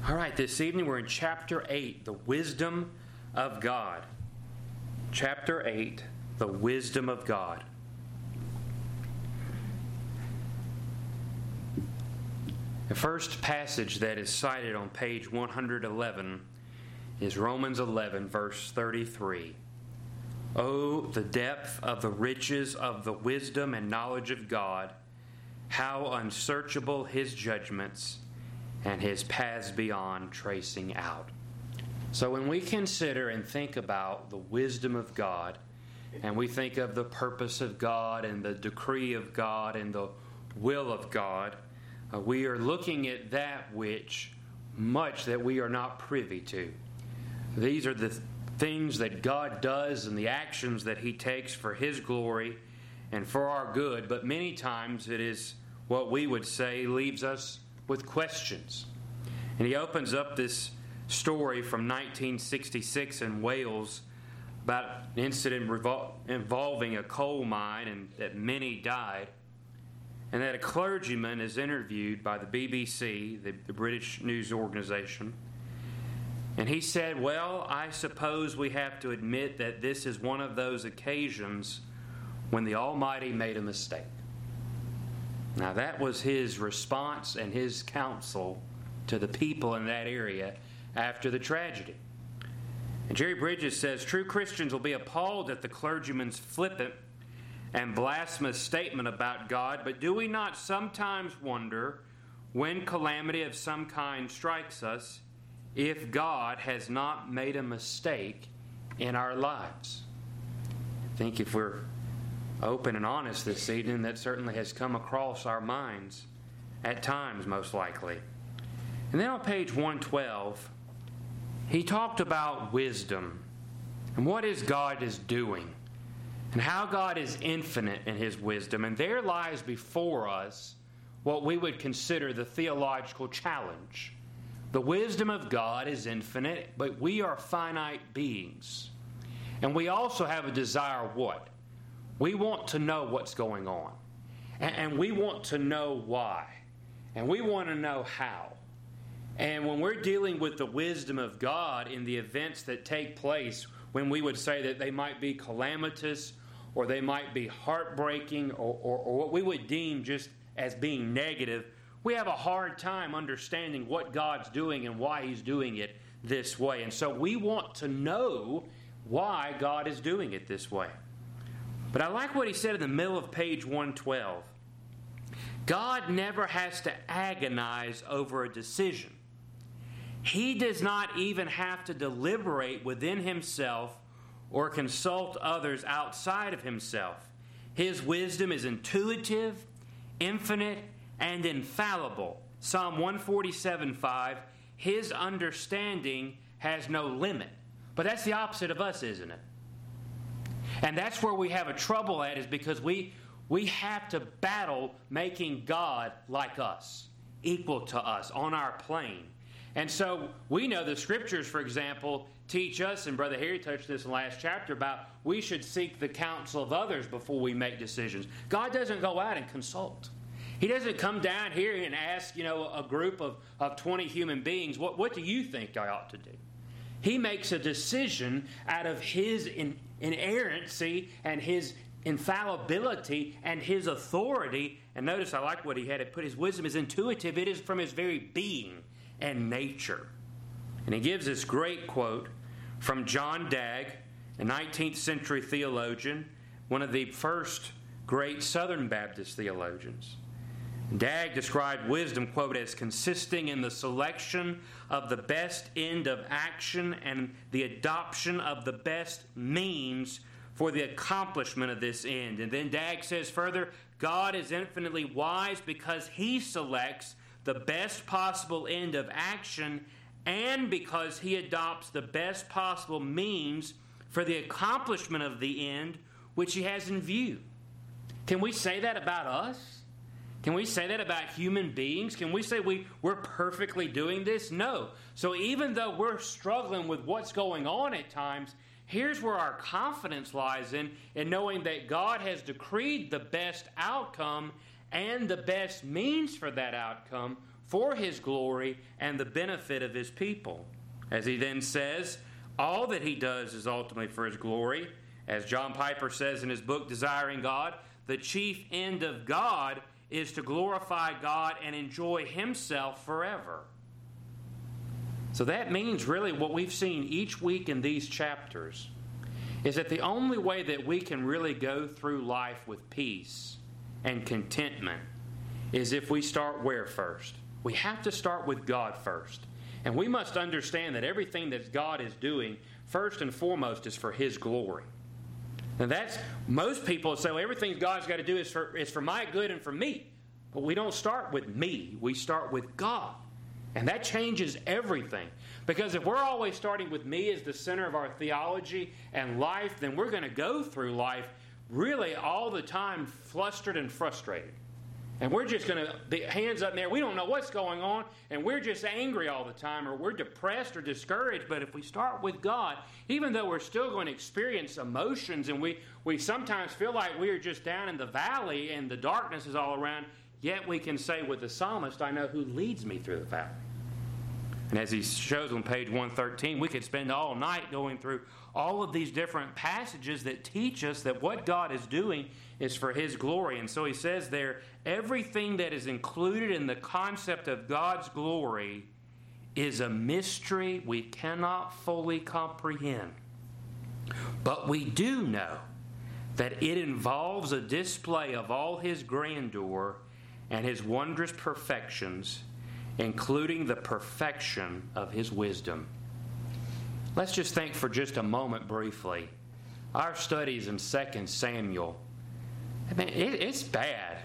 All right, this evening we're in chapter 8, the wisdom of God. Chapter 8, the wisdom of God. The first passage that is cited on page 111 is Romans 11, verse 33. Oh, the depth of the riches of the wisdom and knowledge of God, how unsearchable His judgments and His paths beyond tracing out. So when we consider and think about the wisdom of God, and we think of the purpose of God and the decree of God and the will of God, we are looking at that which much that we are not privy to. These are the things that God does and the actions that He takes for His glory and for our good, but many times it is what we would say leaves us with questions. And he opens up this story from 1966 in Wales about an incident involving a coal mine and that many died, and that a clergyman is interviewed by the BBC, the British news organization, and he said, well, I suppose we have to admit that this is one of those occasions when the Almighty made a mistake. Now that was his response and his counsel to the people in that area after the tragedy. And Jerry Bridges says, true Christians will be appalled at the clergyman's flippant and blasphemous statement about God, but do we not sometimes wonder, when calamity of some kind strikes us, if God has not made a mistake in our lives? I think if we're open and honest this evening, that certainly has come across our minds at times, most likely. And then on page 112, he talked about wisdom and what is God is doing and how God is infinite in His wisdom. And there lies before us what we would consider the theological challenge. The wisdom of God is infinite, but we are finite beings. And we also have a desire what? We want to know what's going on. And we want to know why. And we want to know how. And when we're dealing with the wisdom of God in the events that take place, when we would say that they might be calamitous or they might be heartbreaking or what we would deem just as being negative, we have a hard time understanding what God's doing and why He's doing it this way. And so we want to know why God is doing it this way. But I like what he said in the middle of page 112. God never has to agonize over a decision. He does not even have to deliberate within himself or consult others outside of himself. His wisdom is intuitive, infinite, and infallible. Psalm 147:5, His understanding has no limit. But that's the opposite of us, isn't it? And that's where we have a trouble at, is because we have to battle making God like us, equal to us, on our plane. And so we know the Scriptures, for example, teach us, and Brother Harry touched this in the last chapter, about we should seek the counsel of others before we make decisions. God doesn't go out and consult. He doesn't come down here and ask, a group of 20 human beings, what do you think I ought to do? He makes a decision out of His inerrancy and His infallibility and His authority. And notice, I like what he had to put. His wisdom is intuitive. It is from His very being and nature. And he gives this great quote from John Dagg, a 19th century theologian, one of the first great Southern Baptist theologians. Dagg described wisdom, quote, as consisting in the selection of the best end of action and the adoption of the best means for the accomplishment of this end. And then Dagg says further, God is infinitely wise because He selects the best possible end of action and because He adopts the best possible means for the accomplishment of the end which He has in view. Can we say that about us? Can we say that about human beings? Can we say we're perfectly doing this? No. So even though we're struggling with what's going on at times, here's where our confidence lies in knowing that God has decreed the best outcome and the best means for that outcome for His glory and the benefit of His people. As he then says, all that He does is ultimately for His glory. As John Piper says in his book, Desiring God, the chief end of God is to glorify God and enjoy Himself forever. So that means really what we've seen each week in these chapters is that the only way that we can really go through life with peace and contentment is if we start where first? We have to start with God first. And we must understand that everything that God is doing, first and foremost, is for His glory. And that's, most people say, well, everything God's got to do is for my good and for me. But we don't start with me. We start with God. And that changes everything. Because if we're always starting with me as the center of our theology and life, then we're going to go through life really all the time flustered and frustrated. And we're just going to be hands up in there. We don't know what's going on, and we're just angry all the time, or we're depressed or discouraged. But if we start with God, even though we're still going to experience emotions, and we sometimes feel like we are just down in the valley and the darkness is all around, yet we can say with the psalmist, I know who leads me through the valley. And as he shows on page 113, we could spend all night going through all of these different passages that teach us that what God is doing is for His glory. And so he says there, everything that is included in the concept of God's glory is a mystery we cannot fully comprehend. But we do know that it involves a display of all His grandeur and His wondrous perfections, including the perfection of His wisdom. Let's just think for just a moment briefly. Our studies in 2 Samuel, I mean, it's bad.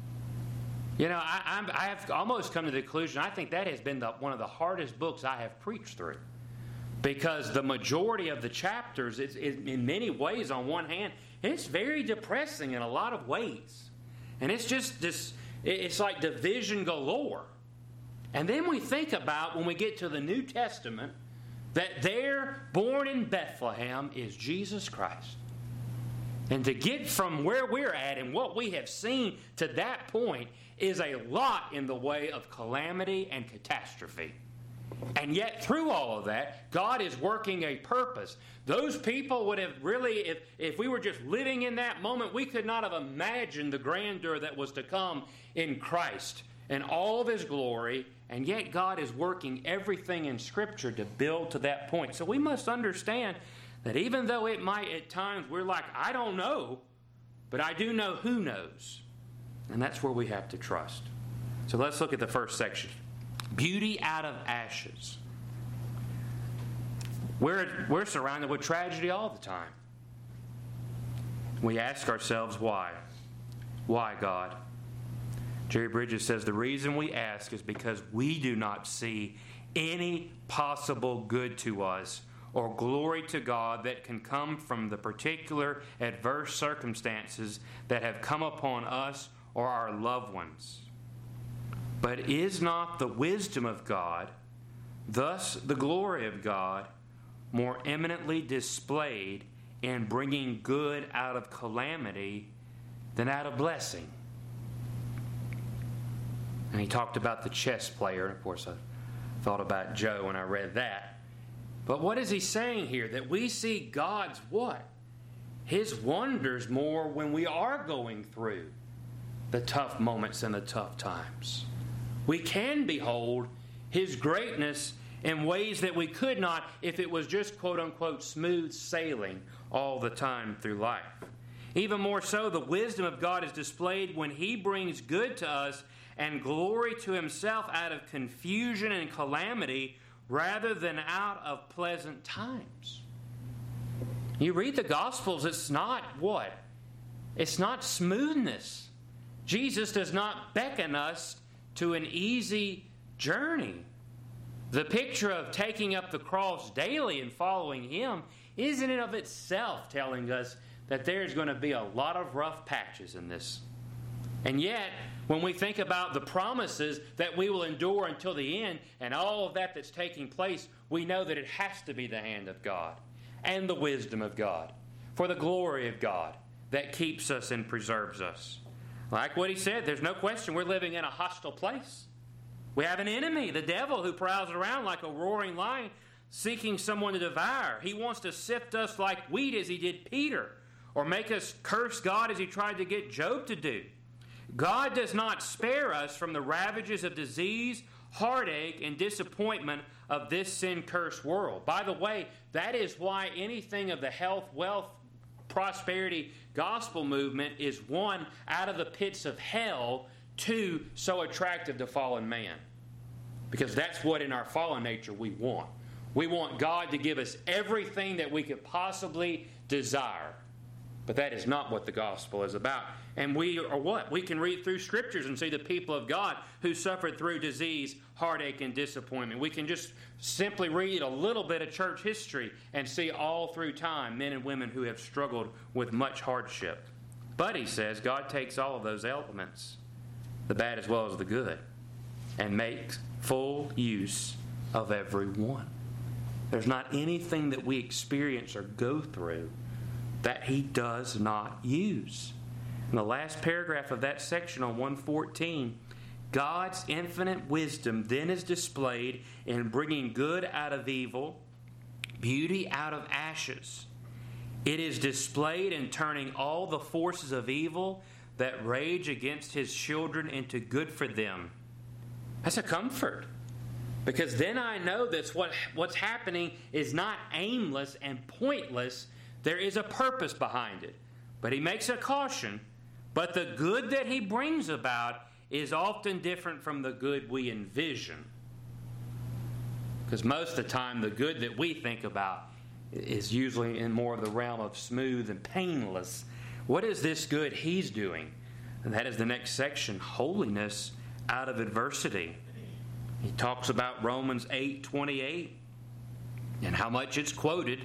You know, I have almost come to the conclusion, I think that has been one of the hardest books I have preached through. Because the majority of the chapters, it's in many ways, on one hand, it's very depressing in a lot of ways. And it's just this, it's like division galore. And then we think about, when we get to the New Testament, that there, born in Bethlehem, is Jesus Christ. And to get from where we're at and what we have seen to that point is a lot in the way of calamity and catastrophe. And yet, through all of that, God is working a purpose. Those people would have really, if we were just living in that moment, we could not have imagined the grandeur that was to come in Christ and all of His glory. And yet God is working everything in Scripture to build to that point. So we must understand that even though it might at times we're like, I don't know, but I do know who knows. And that's where we have to trust. So let's look at the first section. Beauty out of ashes. We're surrounded with tragedy all the time. We ask ourselves why. Why, God? Jerry Bridges says the reason we ask is because we do not see any possible good to us or glory to God that can come from the particular adverse circumstances that have come upon us or our loved ones. But is not the wisdom of God, thus the glory of God, more eminently displayed in bringing good out of calamity than out of blessing? And he talked about the chess player. Of course, I thought about Joe when I read that. But what is he saying here? That we see God's what? His wonders more when we are going through the tough moments and the tough times. We can behold His greatness in ways that we could not if it was just quote-unquote smooth sailing all the time through life. Even more so, the wisdom of God is displayed when He brings good to us and glory to Himself out of confusion and calamity rather than out of pleasant times. You read the Gospels, it's not what? It's not smoothness. Jesus does not beckon us to an easy journey. The picture of taking up the cross daily and following Him is in and of itself telling us that there's going to be a lot of rough patches in this. And yet, when we think about the promises that we will endure until the end and all of that that's taking place, we know that it has to be the hand of God and the wisdom of God for the glory of God that keeps us and preserves us. Like what he said, there's no question we're living in a hostile place. We have an enemy, the devil, who prowls around like a roaring lion, seeking someone to devour. He wants to sift us like wheat as he did Peter, or make us curse God as he tried to get Job to do. God does not spare us from the ravages of disease, heartache, and disappointment of this sin-cursed world. By the way, that is why anything of the health, wealth, prosperity gospel movement is, one, out of the pits of hell, two, so attractive to fallen man. Because that's what in our fallen nature we want. We want God to give us everything that we could possibly desire. But that is not what the gospel is about. And we are what? We can read through scriptures and see the people of God who suffered through disease, heartache, and disappointment. We can just simply read a little bit of church history and see all through time men and women who have struggled with much hardship. But, he says, God takes all of those elements, the bad as well as the good, and makes full use of every one. There's not anything that we experience or go through that he does not use. In the last paragraph of that section on 114, God's infinite wisdom then is displayed in bringing good out of evil, beauty out of ashes. It is displayed in turning all the forces of evil that rage against his children into good for them. That's a comfort. Because then I know that what's happening is not aimless and pointless. There is a purpose behind it. But he makes a caution. But the good that he brings about is often different from the good we envision. Because most of the time, the good that we think about is usually in more of the realm of smooth and painless. What is this good he's doing? And that is the next section, holiness out of adversity. He talks about Romans 8:28 and how much it's quoted.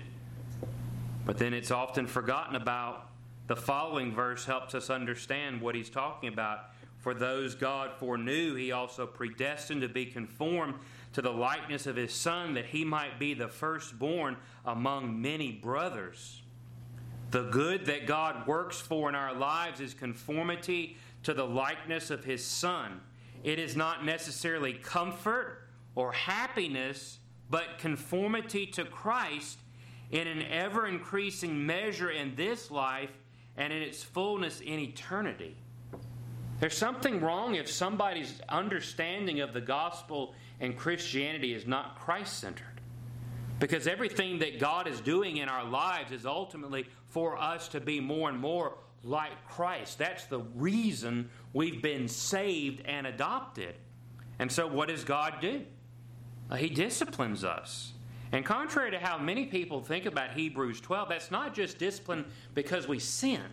But then it's often forgotten about. The following verse helps us understand what he's talking about. For those God foreknew, he also predestined to be conformed to the likeness of his Son, that he might be the firstborn among many brothers. The good that God works for in our lives is conformity to the likeness of his Son. It is not necessarily comfort or happiness, but conformity to Christ in an ever-increasing measure in this life and in its fullness in eternity. There's something wrong if somebody's understanding of the gospel and Christianity is not Christ-centered. Because everything that God is doing in our lives is ultimately for us to be more and more like Christ. That's the reason we've been saved and adopted. And so what does God do? He disciplines us. And contrary to how many people think about Hebrews 12, that's not just discipline because we sinned.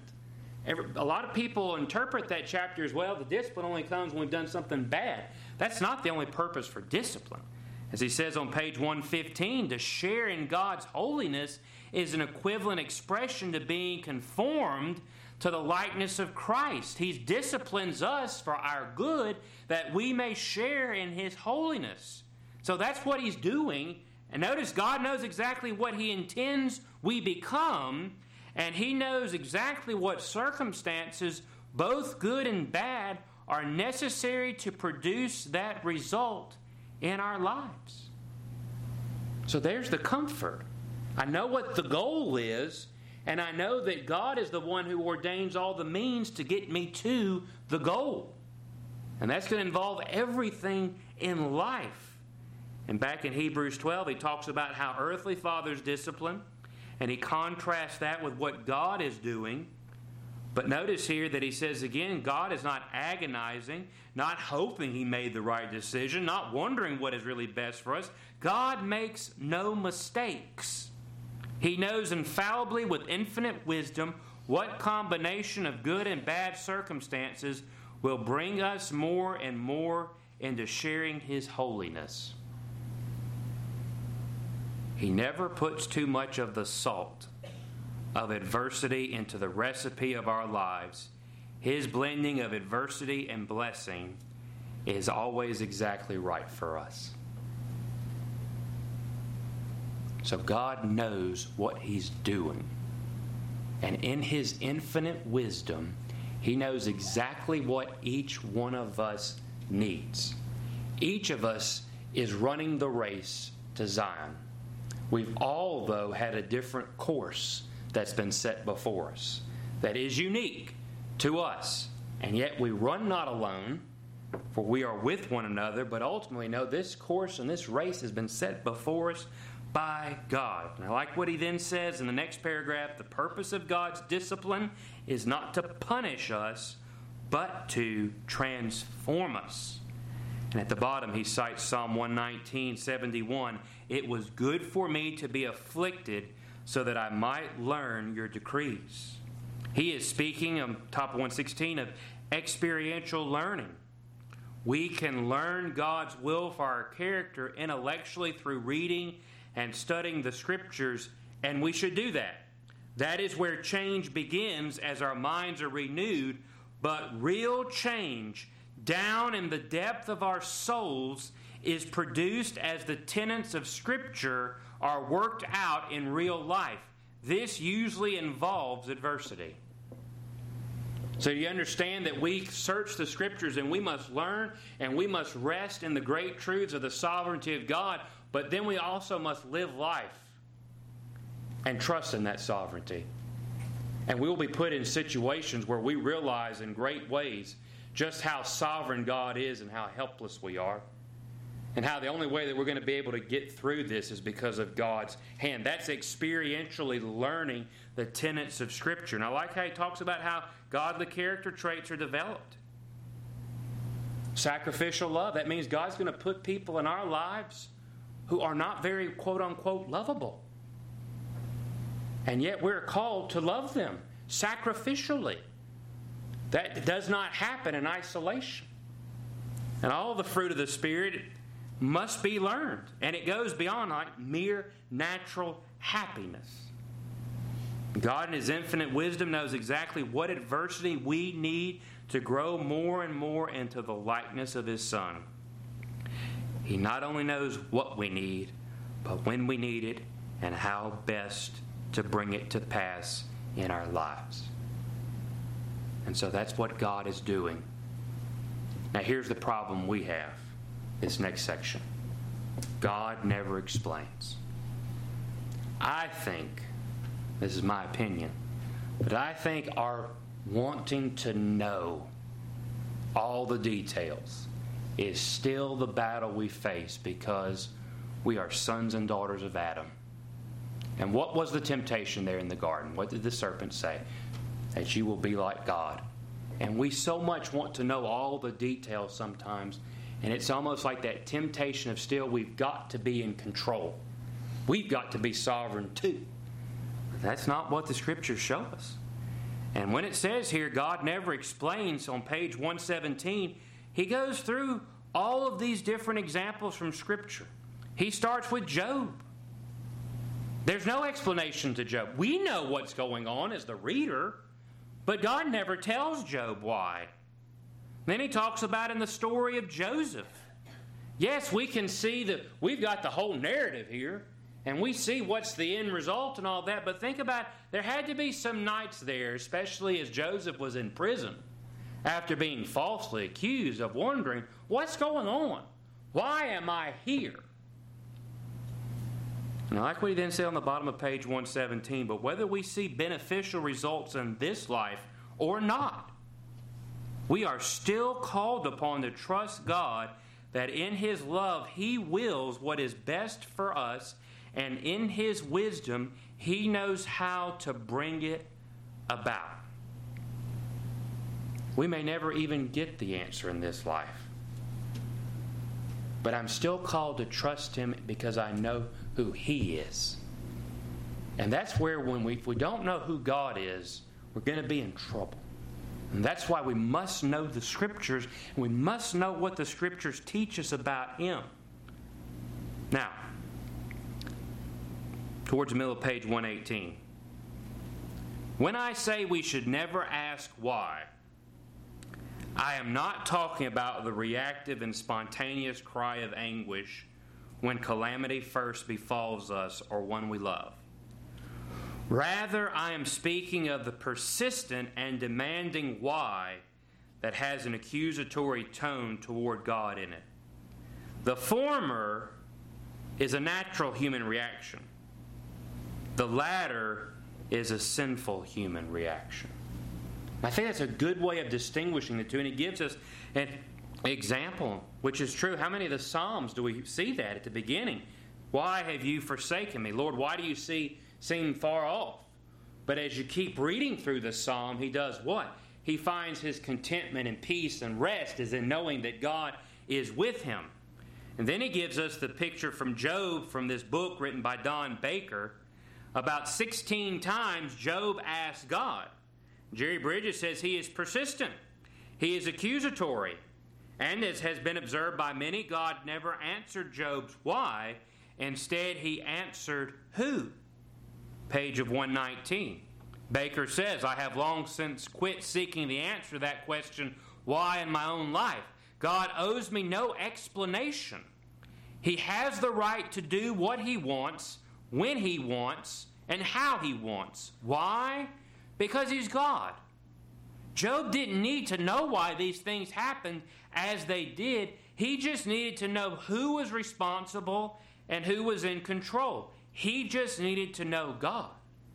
A lot of people interpret that chapter as, well, the discipline only comes when we've done something bad. That's not the only purpose for discipline. As he says on page 115, to share in God's holiness is an equivalent expression to being conformed to the likeness of Christ. He disciplines us for our good that we may share in his holiness. So that's what he's doing. And notice God knows exactly what he intends we become, and he knows exactly what circumstances, both good and bad, are necessary to produce that result in our lives. So there's the comfort. I know what the goal is, and I know that God is the one who ordains all the means to get me to the goal. And that's going to involve everything in life. And back in Hebrews 12, he talks about how earthly fathers discipline, and he contrasts that with what God is doing. But notice here that he says again, God is not agonizing, not hoping he made the right decision, not wondering what is really best for us. God makes no mistakes. He knows infallibly with infinite wisdom what combination of good and bad circumstances will bring us more and more into sharing his holiness. He never puts too much of the salt of adversity into the recipe of our lives. His blending of adversity and blessing is always exactly right for us. So God knows what he's doing. And in his infinite wisdom, he knows exactly what each one of us needs. Each of us is running the race to Zion. We've all, though, had a different course that's been set before us that is unique to us. And yet we run not alone, for we are with one another, but ultimately know this course and this race has been set before us by God. And I like what he then says in the next paragraph. The purpose of God's discipline is not to punish us, but to transform us. And at the bottom he cites Psalm 119:71. It was good for me to be afflicted so that I might learn your decrees. He is speaking on top of 116 of experiential learning. We can learn God's will for our character intellectually through reading and studying the Scriptures, and we should do that. That is where change begins as our minds are renewed, but real change down in the depth of our souls is produced as the tenets of Scripture are worked out in real life. This usually involves adversity. So you understand that we search the Scriptures and we must learn and we must rest in the great truths of the sovereignty of God, but then we also must live life and trust in that sovereignty. And we will be put in situations where we realize in great ways just how sovereign God is and how helpless we are. And how the only way that we're going to be able to get through this is because of God's hand. That's experientially learning the tenets of Scripture. And I like how he talks about how godly character traits are developed. Sacrificial love. That means God's going to put people in our lives who are not very quote-unquote lovable. And yet we're called to love them sacrificially. That does not happen in isolation. And all the fruit of the Spirit must be learned. And it goes beyond like mere natural happiness. God in His infinite wisdom knows exactly what adversity we need to grow more and more into the likeness of His Son. He not only knows what we need, but when we need it and how best to bring it to pass in our lives. And so that's what God is doing. Now here's the problem we have. This next section. God never explains. I think, this is my opinion, but I think our wanting to know all the details is still the battle we face because we are sons and daughters of Adam. And what was the temptation there in the garden? What did the serpent say? That you will be like God. And we so much want to know all the details sometimes. And it's almost like that temptation of still we've got to be in control. We've got to be sovereign too. But that's not what the Scriptures show us. And when it says here, God never explains on page 117, he goes through all of these different examples from Scripture. He starts with Job. There's no explanation to Job. We know what's going on as the reader, but God never tells Job why. Then he talks about in the story of Joseph. Yes, we can see that we've got the whole narrative here, and we see what's the end result and all that, but think about, there had to be some nights there, especially as Joseph was in prison, after being falsely accused, of wondering, what's going on? Why am I here? And I like what he then said on the bottom of page 117, but whether we see beneficial results in this life or not, we are still called upon to trust God that in His love He wills what is best for us, and in His wisdom He knows how to bring it about. We may never even get the answer in this life, but I'm still called to trust Him because I know who He is. And that's where if we don't know who God is, we're going to be in trouble. And that's why we must know the Scriptures, and we must know what the Scriptures teach us about Him. Now, towards the middle of page 118. When I say we should never ask why, I am not talking about the reactive and spontaneous cry of anguish when calamity first befalls us or one we love. Rather, I am speaking of the persistent and demanding why that has an accusatory tone toward God in it. The former is a natural human reaction. The latter is a sinful human reaction. I think that's a good way of distinguishing the two, and it gives us an example, which is true. How many of the Psalms do we see that at the beginning? Why have you forsaken me? Lord, why do you seem far off? But as you keep reading through the Psalm, he does what? He finds his contentment and peace and rest is in knowing that God is with him. And then he gives us the picture from Job from this book written by Don Baker. About 16 times Job asked God. Jerry Bridges says he is persistent. He is accusatory. And as has been observed by many, God never answered Job's why. Instead, he answered who? Page of 119. Baker says, I have long since quit seeking the answer to that question, why in my own life. God owes me no explanation. He has the right to do what he wants, when he wants, and how he wants. Why? Because he's God. Job didn't need to know why these things happened as they did. He just needed to know who was responsible and who was in control. He just needed to know God.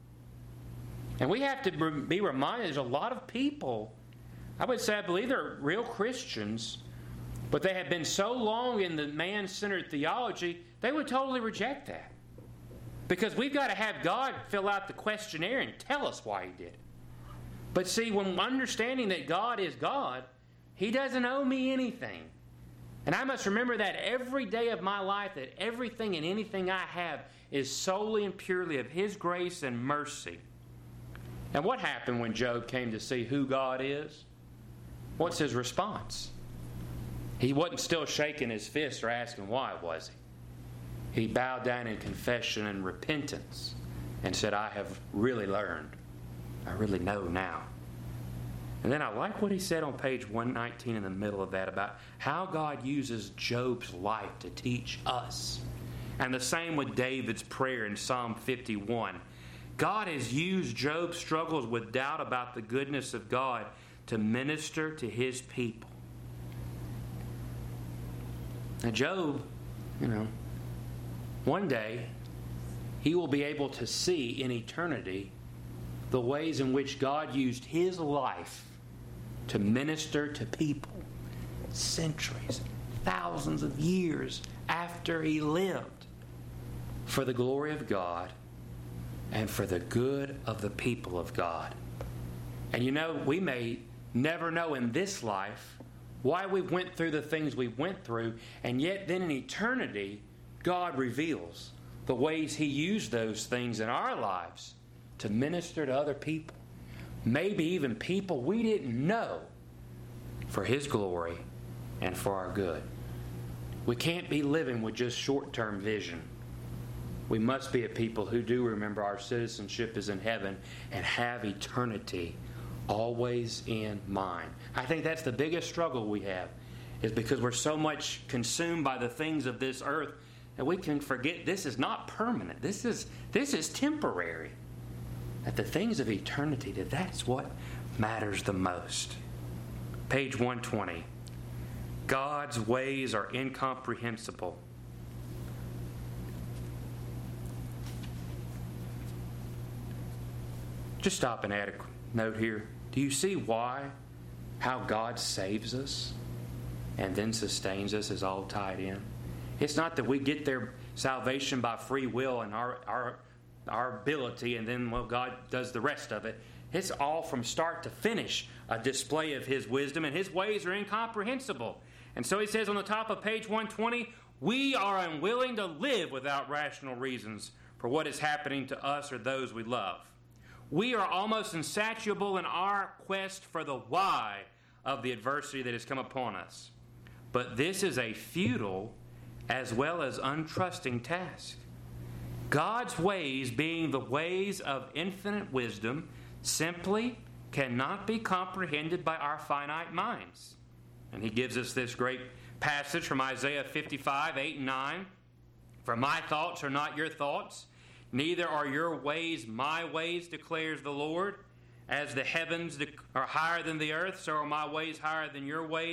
And we have to be reminded there's a lot of people, I would say I believe they're real Christians, but they have been so long in the man-centered theology, they would totally reject that. Because we've got to have God fill out the questionnaire and tell us why he did it. But see, when understanding that God is God, he doesn't owe me anything. And I must remember that every day of my life, that everything and anything I have is solely and purely of his grace and mercy. And what happened when Job came to see who God is? What's his response? He wasn't still shaking his fist or asking why, was he? He bowed down in confession and repentance and said, I have really learned. I really know now. And then I like what he said on page 119 in the middle of that about how God uses Job's life to teach us. And the same with David's prayer in Psalm 51. God has used Job's struggles with doubt about the goodness of God to minister to his people. Now Job, one day he will be able to see in eternity the ways in which God used his life to minister to people centuries, thousands of years after he lived for the glory of God and for the good of the people of God. And we may never know in this life why we went through the things we went through, and yet then in eternity, God reveals the ways he used those things in our lives to minister to other people. Maybe even people we didn't know, for his glory and for our good. We can't be living with just short-term vision. We must be a people who do remember our citizenship is in heaven and have eternity always in mind. I think that's the biggest struggle we have, is because we're so much consumed by the things of this earth that we can forget this is not permanent. This is temporary. That the things of eternity, that's what matters the most. Page 120. God's ways are incomprehensible. Just stop and add a note here. Do you see how God saves us and then sustains us is all tied in? It's not that we get their salvation by free will and our ability, and then, God does the rest of it. It's all from start to finish a display of his wisdom, and his ways are incomprehensible. And so he says on the top of page 120, we are unwilling to live without rational reasons for what is happening to us or those we love. We are almost insatiable in our quest for the why of the adversity that has come upon us. But this is a futile as well as untrusting task. God's ways, being the ways of infinite wisdom, simply cannot be comprehended by our finite minds. And he gives us this great passage from Isaiah 55, 8 and 9. For my thoughts are not your thoughts, neither are your ways my ways, declares the Lord. As the heavens are higher than the earth, so are my ways higher than your ways,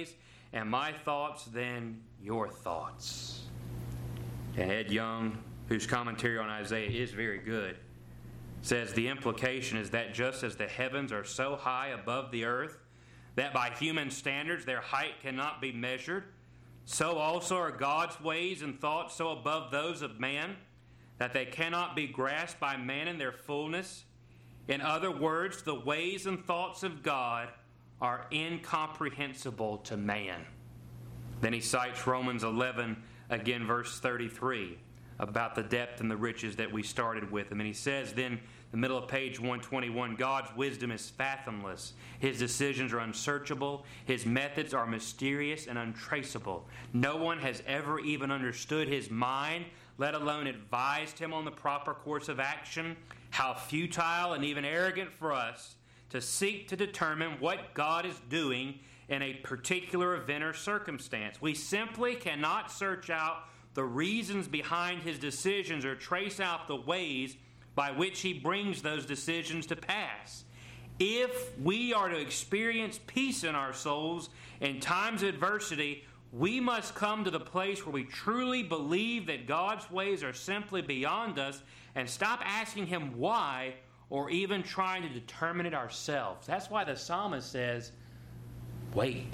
and my thoughts than your thoughts. And Ed Young, whose commentary on Isaiah is very good, says the implication is that just as the heavens are so high above the earth that by human standards their height cannot be measured, so also are God's ways and thoughts so above those of man that they cannot be grasped by man in their fullness. In other words, the ways and thoughts of God are incomprehensible to man. Then he cites Romans 11, again, verse 33, about the depth and the riches that we started with. And he says then, the middle of page 121, God's wisdom is fathomless. His decisions are unsearchable. His methods are mysterious and untraceable. No one has ever even understood his mind, let alone advised him on the proper course of action. How futile and even arrogant for us to seek to determine what God is doing in a particular event or circumstance. We simply cannot search out the reasons behind his decisions or trace out the ways by which he brings those decisions to pass. If we are to experience peace in our souls in times of adversity, we must come to the place where we truly believe that God's ways are simply beyond us and stop asking him why or even trying to determine it ourselves. That's why the psalmist says, wait.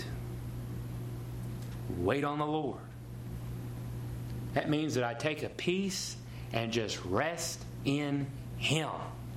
Wait on the Lord. That means that I take a peace and just rest in him.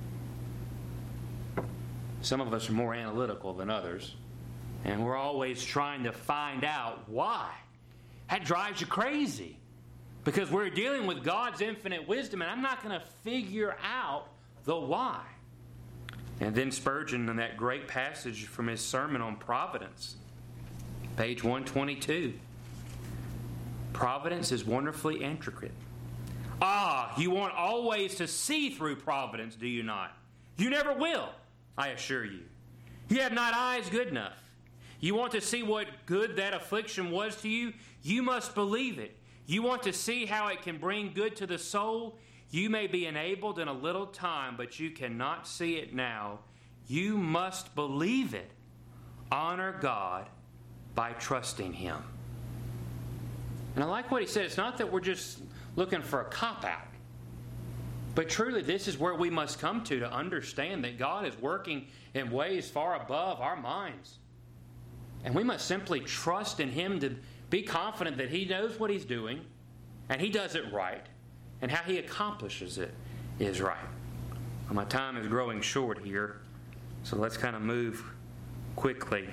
Some of us are more analytical than others, and we're always trying to find out why. That drives you crazy, because we're dealing with God's infinite wisdom, and I'm not going to figure out the why. And then Spurgeon, in that great passage from his sermon on providence, page 122, providence is wonderfully intricate. You want always to see through providence, do you not? You never will, I assure you. You have not eyes good enough. You want to see what good that affliction was to you? You must believe it. You want to see how it can bring good to the soul? You may be enabled in a little time, but you cannot see it now. You must believe it. Honor God by trusting him. And I like what he said. It's not that we're just looking for a cop-out. But truly, this is where we must come to understand that God is working in ways far above our minds. And we must simply trust in him to be confident that he knows what he's doing, and he does it right, and how he accomplishes it is right. Well, my time is growing short here, so let's kind of move quickly.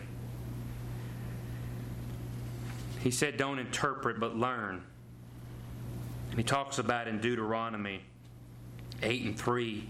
He said, don't interpret, but learn. And he talks about in Deuteronomy 8:3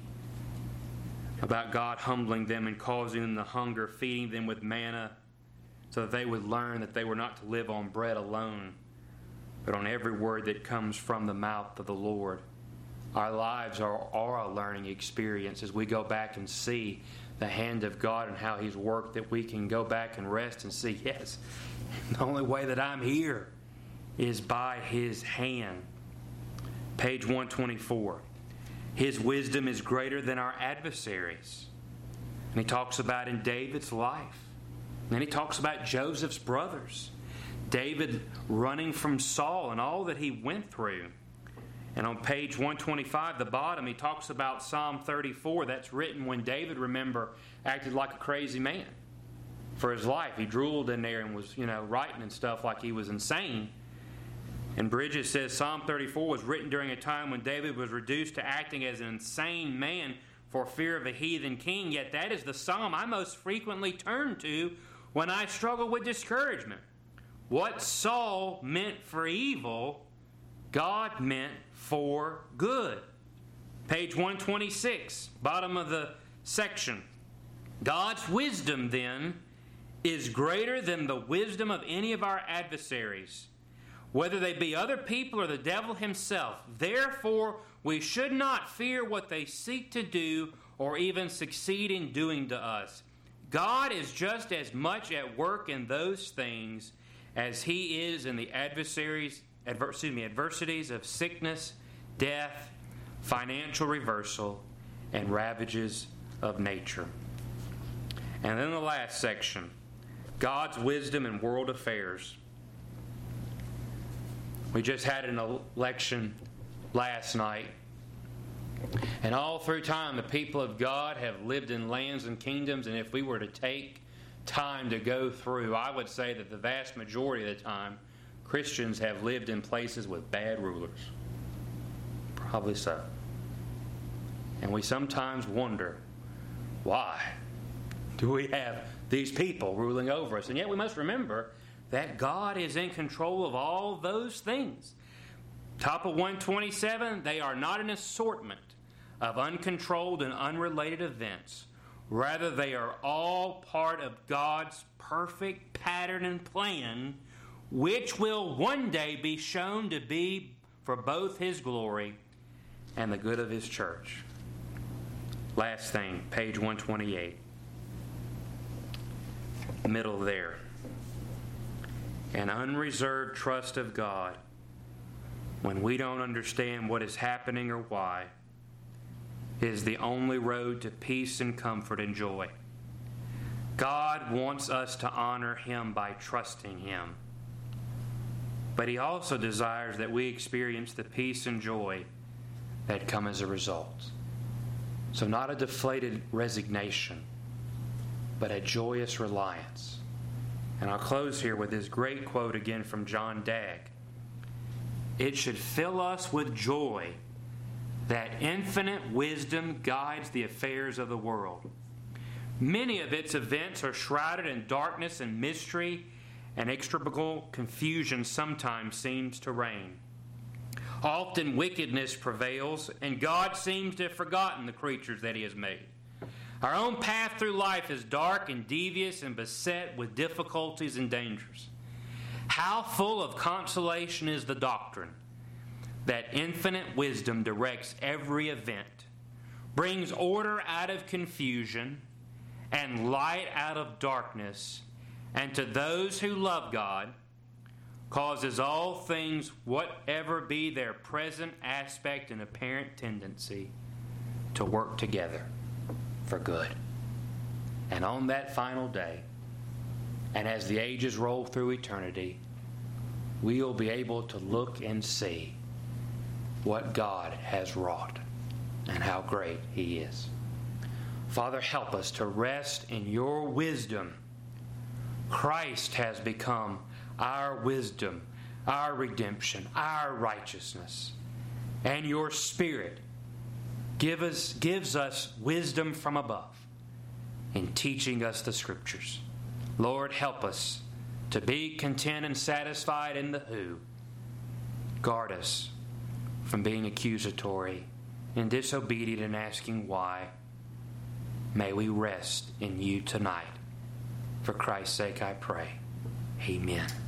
about God humbling them and causing them to hunger, feeding them with manna, so that they would learn that they were not to live on bread alone, but on every word that comes from the mouth of the Lord. Our lives are a learning experience as we go back and see the hand of God and how he's worked, that we can go back and rest and see, yes, the only way that I'm here is by his hand. Page 124. His wisdom is greater than our adversaries. And he talks about in David's life. And then he talks about Joseph's brothers. David running from Saul and all that he went through. And on page 125, the bottom, he talks about Psalm 34. That's written when David, remember, acted like a crazy man for his life. He drooled in there and was, writing and stuff like he was insane. And Bridges says Psalm 34 was written during a time when David was reduced to acting as an insane man for fear of a heathen king. Yet that is the psalm I most frequently turn to when I struggle with discouragement. What Saul meant for evil, God meant for good. Page 126, bottom of the section. God's wisdom, then, is greater than the wisdom of any of our adversaries, whether they be other people or the devil himself. Therefore, we should not fear what they seek to do or even succeed in doing to us. God is just as much at work in those things as he is in the adversities of sickness, death, financial reversal, and ravages of nature. And then the last section, God's wisdom in world affairs. We just had an election last night. And all through time, the people of God have lived in lands and kingdoms. And if we were to take time to go through, I would say that the vast majority of the time, Christians have lived in places with bad rulers. Probably so. And we sometimes wonder, why do we have these people ruling over us? And yet we must remember that God is in control of all those things. Top of 127, they are not an assortment of uncontrolled and unrelated events. Rather, they are all part of God's perfect pattern and plan, which will one day be shown to be for both His glory and the good of His church. Last thing, page 128. Middle there. An unreserved trust of God when we don't understand what is happening or why is the only road to peace and comfort and joy. God wants us to honor Him by trusting Him. But He also desires that we experience the peace and joy that come as a result. So not a deflated resignation, but a joyous reliance. And I'll close here with this great quote again from John Dagg. It should fill us with joy that infinite wisdom guides the affairs of the world. Many of its events are shrouded in darkness and mystery, and inextricable confusion sometimes seems to reign. Often wickedness prevails, and God seems to have forgotten the creatures that He has made. Our own path through life is dark and devious and beset with difficulties and dangers. How full of consolation is the doctrine that infinite wisdom directs every event, brings order out of confusion, and light out of darkness, and to those who love God, causes all things, whatever be their present aspect and apparent tendency, to work together for good. And on that final day, and as the ages roll through eternity, we will be able to look and see what God has wrought and how great He is. Father, help us to rest in Your wisdom. Christ has become our wisdom, our redemption, our righteousness. And Your Spirit gives us wisdom from above in teaching us the Scriptures. Lord, help us to be content and satisfied in the who. Guard us from being accusatory and disobedient and asking why. May we rest in You tonight. For Christ's sake I pray. Amen.